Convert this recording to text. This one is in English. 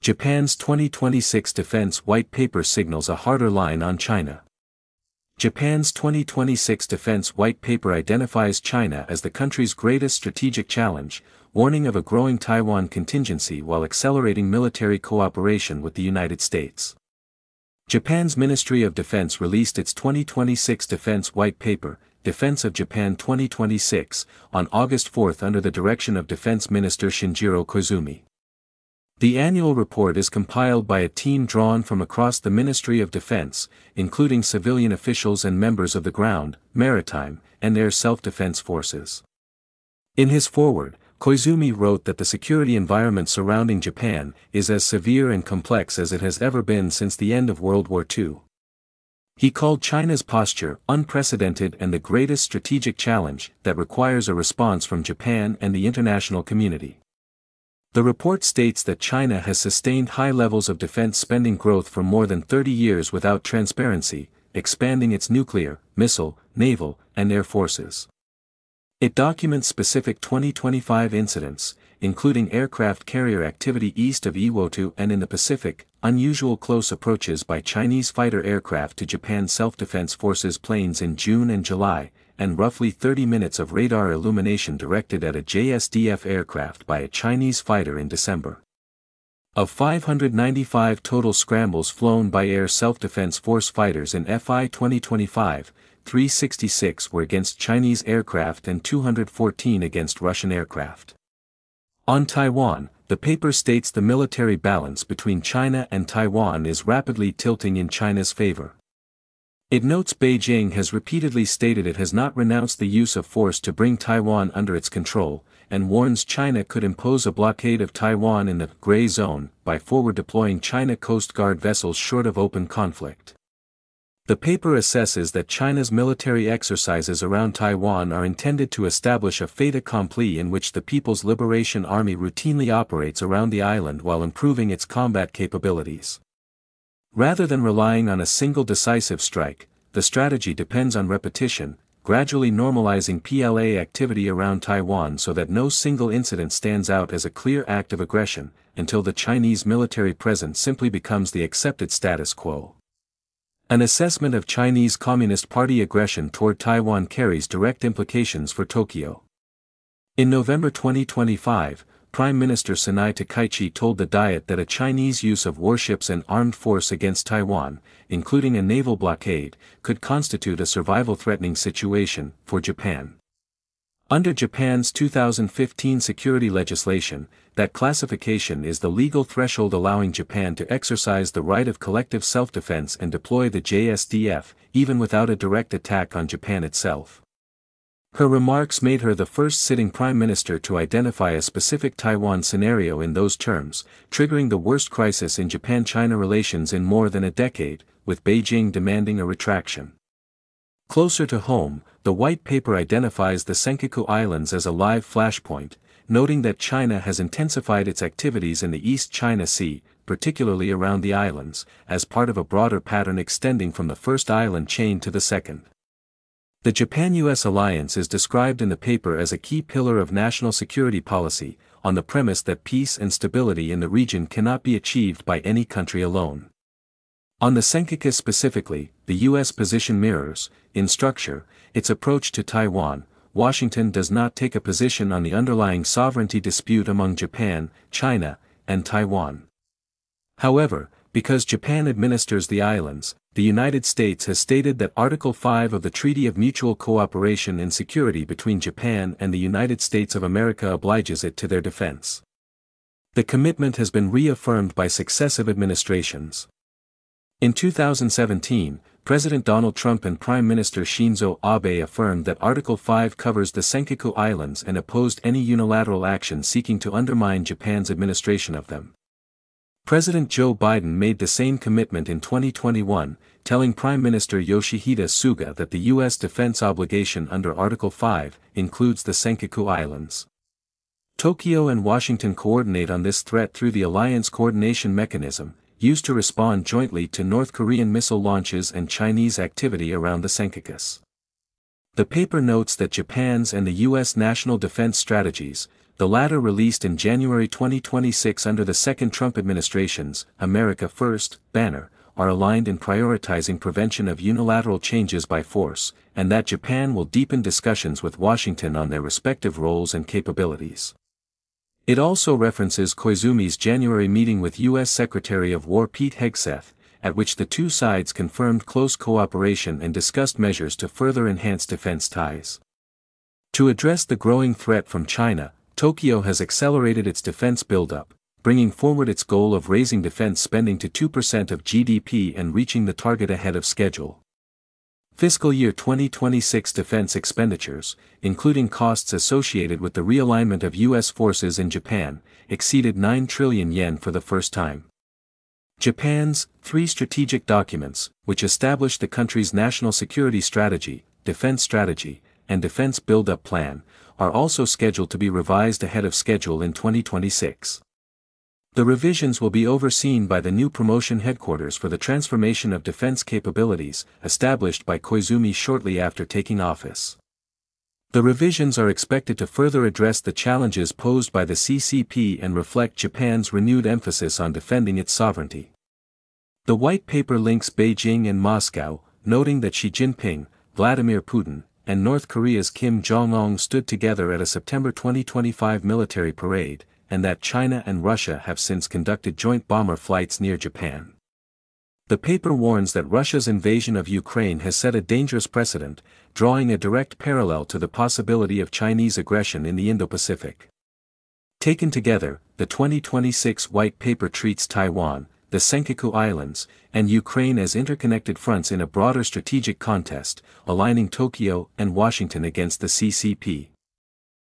Japan's 2026 Defense White Paper signals a harder line on China. Japan's 2026 Defense White Paper identifies China as the country's greatest strategic challenge, warning of a growing Taiwan contingency while accelerating military cooperation with the United States. Japan's Ministry of Defense released its 2026 Defense White Paper, Defense of Japan 2026, on August 4 under the direction of Defense Minister Shinjiro Koizumi. The annual report is compiled by a team drawn from across the Ministry of Defense, including civilian officials and members of the ground, maritime, and air self-defense forces. In his foreword, Koizumi wrote that the security environment surrounding Japan is as severe and complex as it has ever been since the end of World War II. He called China's posture unprecedented and the greatest strategic challenge that requires a response from Japan and the international community. The report states that China has sustained high levels of defense spending growth for more than 30 years without transparency, expanding its nuclear, missile, naval, and air forces. It documents specific 2025 incidents, including aircraft carrier activity east of Iwotu and in the Pacific, unusual close approaches by Chinese fighter aircraft to Japan's self-defense forces planes in June and July, and roughly 30 minutes of radar illumination directed at a JSDF aircraft by a Chinese fighter in December. Of 595 total scrambles flown by air self-defense force fighters in FY 2025, 366 were against Chinese aircraft and 214 against Russian aircraft. On Taiwan, the paper states the military balance between China and Taiwan is rapidly tilting in China's favor. It notes Beijing has repeatedly stated it has not renounced the use of force to bring Taiwan under its control, and warns China could impose a blockade of Taiwan in the gray zone by forward deploying China Coast Guard vessels short of open conflict. The paper assesses that China's military exercises around Taiwan are intended to establish a fait accompli in which the People's Liberation Army routinely operates around the island while improving its combat capabilities. Rather than relying on a single decisive strike, the strategy depends on repetition, gradually normalizing PLA activity around Taiwan so that no single incident stands out as a clear act of aggression, until the Chinese military presence simply becomes the accepted status quo. An assessment of Chinese Communist Party aggression toward Taiwan carries direct implications for Tokyo. In November 2025, Prime Minister Sanai Takaichi told the Diet that a Chinese use of warships and armed force against Taiwan, including a naval blockade, could constitute a survival-threatening situation for Japan. Under Japan's 2015 security legislation, that classification is the legal threshold allowing Japan to exercise the right of collective self-defense and deploy the JSDF, even without a direct attack on Japan itself. Her remarks made her the first sitting prime minister to identify a specific Taiwan scenario in those terms, triggering the worst crisis in Japan-China relations in more than a decade, with Beijing demanding a retraction. Closer to home, the white paper identifies the Senkaku Islands as a live flashpoint, noting that China has intensified its activities in the East China Sea, particularly around the islands, as part of a broader pattern extending from the first island chain to the second. The Japan-US alliance is described in the paper as a key pillar of national security policy, on the premise that peace and stability in the region cannot be achieved by any country alone. On the Senkaku specifically, the U.S. position mirrors, in structure, its approach to Taiwan. Washington does not take a position on the underlying sovereignty dispute among Japan, China, and Taiwan. However, because Japan administers the islands, the United States has stated that Article 5 of the Treaty of Mutual Cooperation and Security between Japan and the United States of America obliges it to their defense. The commitment has been reaffirmed by successive administrations. In 2017, President Donald Trump and Prime Minister Shinzo Abe affirmed that Article 5 covers the Senkaku Islands and opposed any unilateral action seeking to undermine Japan's administration of them. President Joe Biden made the same commitment in 2021, telling Prime Minister Yoshihide Suga that the U.S. defense obligation under Article 5 includes the Senkaku Islands. Tokyo and Washington coordinate on this threat through the Alliance Coordination Mechanism, used to respond jointly to North Korean missile launches and Chinese activity around the Senkakus. The paper notes that Japan's and the U.S. national defense strategies, the latter released in January 2026 under the second Trump administration's America First banner, are aligned in prioritizing prevention of unilateral changes by force, and that Japan will deepen discussions with Washington on their respective roles and capabilities. It also references Koizumi's January meeting with U.S. Secretary of War Pete Hegseth, at which the two sides confirmed close cooperation and discussed measures to further enhance defense ties. To address the growing threat from China, Tokyo has accelerated its defense buildup, bringing forward its goal of raising defense spending to 2% of GDP and reaching the target ahead of schedule. Fiscal year 2026 defense expenditures, including costs associated with the realignment of U.S. forces in Japan, exceeded 9 trillion yen for the first time. Japan's three strategic documents, which establish the country's national security strategy, defense strategy, and defense build-up plan, are also scheduled to be revised ahead of schedule in 2026. The revisions will be overseen by the new promotion headquarters for the transformation of defense capabilities, established by Koizumi shortly after taking office. The revisions are expected to further address the challenges posed by the CCP and reflect Japan's renewed emphasis on defending its sovereignty. The white paper links Beijing and Moscow, noting that Xi Jinping, Vladimir Putin, and North Korea's Kim Jong-un stood together at a September 2025 military parade, and that China and Russia have since conducted joint bomber flights near Japan. The paper warns that Russia's invasion of Ukraine has set a dangerous precedent, drawing a direct parallel to the possibility of Chinese aggression in the Indo-Pacific. Taken together, the 2026 White Paper treats Taiwan, the Senkaku Islands, and Ukraine as interconnected fronts in a broader strategic contest, aligning Tokyo and Washington against the CCP.